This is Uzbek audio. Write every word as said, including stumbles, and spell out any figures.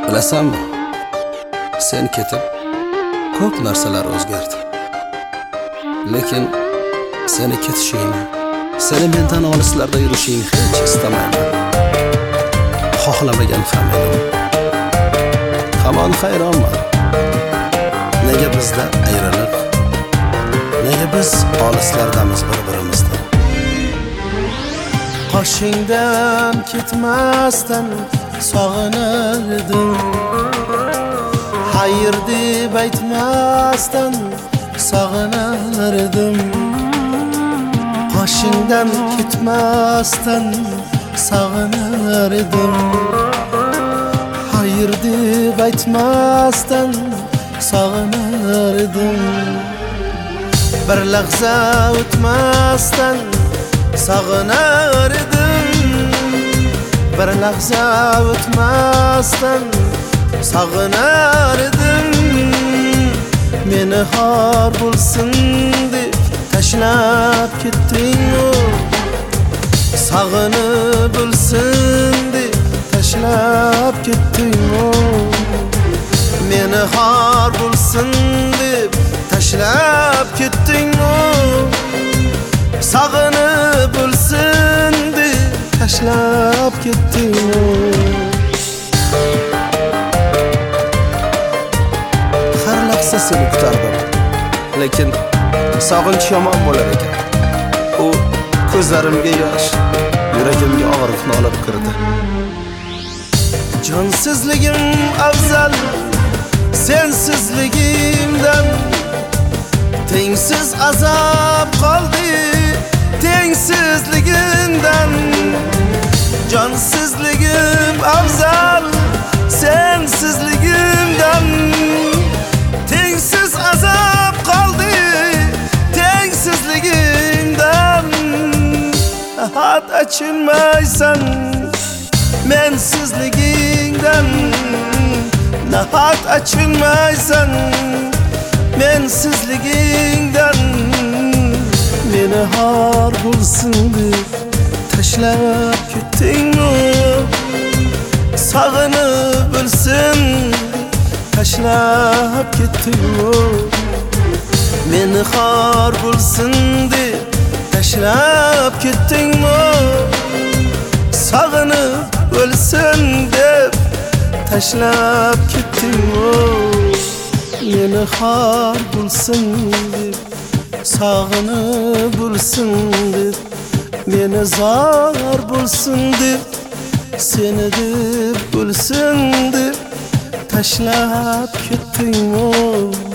Bilasanmi? Sen ketib ko'p narsalar o'zgardi. Lekin seni ketishingni, seni mendan olislarda yurishingni hech istamayman. Xohlamagan ham edim. Hamon hayronman. Nega bizda ayriliq? Nega biz olislardamiz bir-birimizdan? Qoshingdan ketmasdan sog'inardim. Hayır deb aytmasdan sog'inardim. Qoshingdan ketmasdan sog'inardim. Hayır deb aytmasdan sog'inardim. Bir lahza o'tmasdan sog'inardim. Bir lahza o'tmasdan sog'inardim. Meni xor bo'lsin deb tashlab ketding-u. Sog'inib o'lsin deb tashlab ketding-u. Meni xor bo'lsin deb tashlab ketding-u. Sog'inib o'lsin deb tashlab ketding-u. Har lahza seni kutardim. Lekin sog'inch yomon bo'lar ekan. U ko'zlarimga yosh, yuragimga og'riqni olib kirdi. Jonsizligim afzal sensizligimdan. Tengsiz azob qoldi tengsizligimdan. Jonsizligim afzal sensizligimdan. Tengsiz azob qoldi tengsizligimdan. Hat açılmaysan mensizligingdan. Nahat açılmaysan mensizligingdan. Meni xor bo'lsin deb tashlab ketding-u. Sog'inib o'lsin tashlab ketding-u. Meni xor bo'lsin deb tashlab ketding-u. Sog'inib o'lsin deb tashlab ketding-u. Meni xor bo'lsin deb, sog'inib o'lsin deb, meni zor bo'lsin deb, seni deb o'lsin deb tashlab ketding-u.